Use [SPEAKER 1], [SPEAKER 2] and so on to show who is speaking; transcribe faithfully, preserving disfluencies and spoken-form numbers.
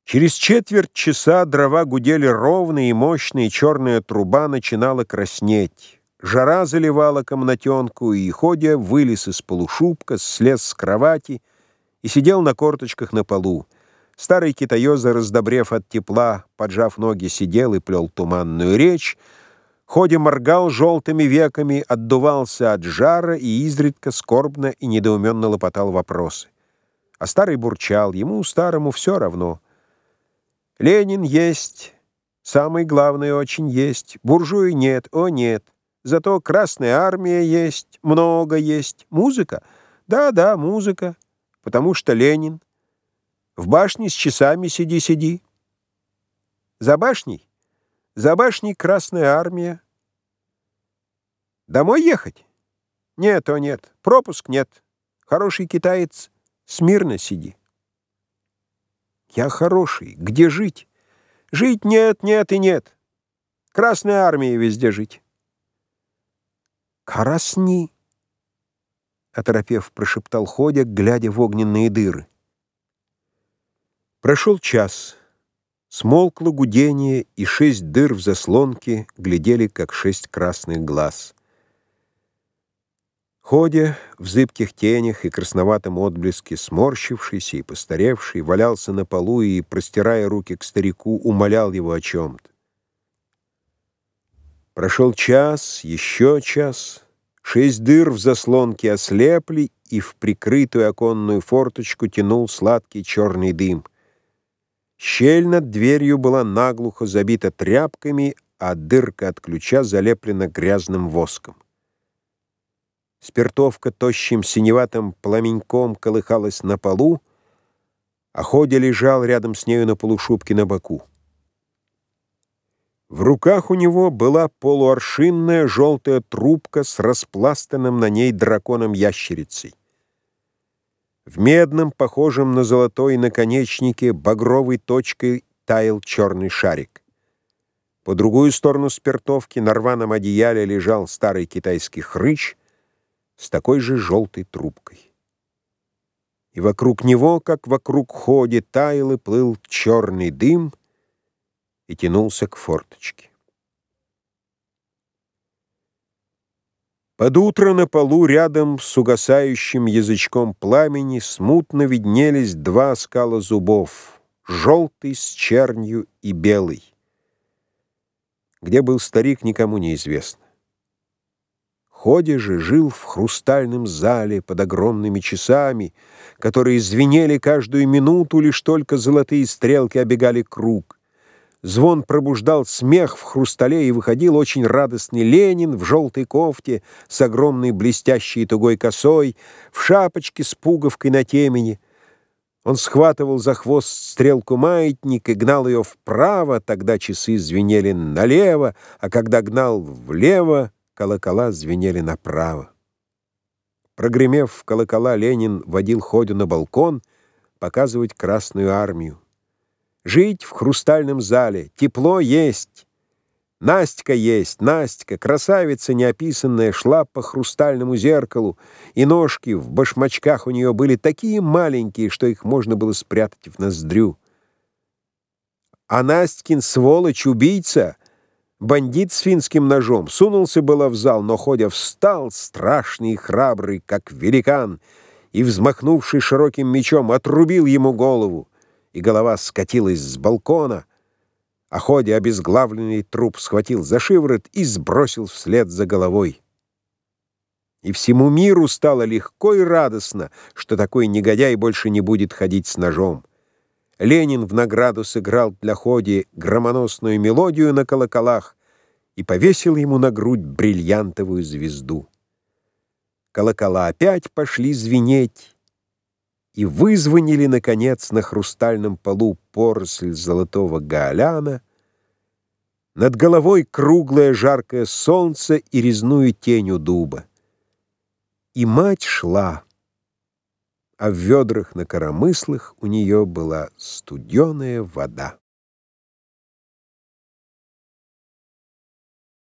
[SPEAKER 1] Через четверть часа дрова гудели ровно и мощно, и черная труба начинала краснеть. Жара заливала комнатенку, и Ходя вылез из полушубка, слез с кровати и сидел на корточках на полу. Старый китаёза, раздобрев от тепла, поджав ноги, сидел и плел туманную речь. Ходя моргал желтыми веками, отдувался от жара и изредка скорбно и недоуменно лопотал вопросы. А старый бурчал, ему, старому, все равно. Ленин есть, самый главный очень есть, буржуи нет, о нет. Зато Красная Армия есть, много есть. Музыка? Да-да, музыка, потому что Ленин. В башне с часами сиди-сиди. За башней? За башней Красная Армия. Домой ехать? Нет, о нет, пропуск нет. Хороший китаец, смирно сиди. Я хороший, где жить? Жить нет, нет и нет. Красная Армия везде жить. Карасни, оторопев, прошептал Ходя, глядя в огненные дыры. Прошел час. Смолкло гудение, и шесть дыр в заслонке глядели, как шесть красных глаз. Ходя в зыбких тенях и красноватом отблеске, сморщившийся и постаревший, валялся на полу и, простирая руки к старику, умолял его о чем-то. Прошел час, еще час. Шесть дыр в заслонке ослепли, и в прикрытую оконную форточку тянул сладкий черный дым. Щель над дверью была наглухо забита тряпками, а дырка от ключа залеплена грязным воском. Спиртовка тощим синеватым пламеньком колыхалась на полу, а Ходя лежал рядом с нею на полушубке на боку. В руках у него была полуаршинная желтая трубка с распластанным на ней драконом-ящерицей. В медном, похожем на золотой наконечнике, багровой точкой таял черный шарик. По другую сторону спиртовки на рваном одеяле лежал старый китайский хрыч с такой же желтой трубкой. И вокруг него, как вокруг Ходи, таял и плыл черный дым и тянулся к форточке. Под утро на полу рядом с угасающим язычком пламени смутно виднелись два оскала зубов, желтый с чернью и белый. Где был старик, никому не известно. Ходя же жил в хрустальном зале под огромными часами, которые звенели каждую минуту, лишь только золотые стрелки обегали круг. Звон пробуждал смех в хрустале, и выходил очень радостный Ленин в желтой кофте с огромной блестящей тугой косой, в шапочке с пуговкой на темени. Он схватывал за хвост стрелку маятника и гнал ее вправо, тогда часы звенели налево, а когда гнал влево, колокола звенели направо. Прогремев в колокола, Ленин водил Ходю на балкон показывать Красную Армию. Жить в хрустальном зале, тепло есть. Настя есть, Настя, красавица неописанная, шла по хрустальному зеркалу, и ножки в башмачках у нее были такие маленькие, что их можно было спрятать в ноздрю. А Настькин сволочь, убийца, бандит с финским ножом, сунулся было в зал, но Ходя встал, страшный и храбрый, как великан, и, взмахнувший широким мечом, отрубил ему голову, и голова скатилась с балкона, а Ходя обезглавленный труп схватил за шиворот и сбросил вслед за головой. И всему миру стало легко и радостно, что такой негодяй больше не будет ходить с ножом. Ленин в награду сыграл для Ходи громоносную мелодию на колоколах и повесил ему на грудь бриллиантовую звезду. Колокола опять пошли звенеть, и вызвонили, наконец, на хрустальном полу поросль золотого гооляна, над головой круглое жаркое солнце и резную тень у дуба. И мать шла, а в ведрах на коромыслах у нее была студеная вода.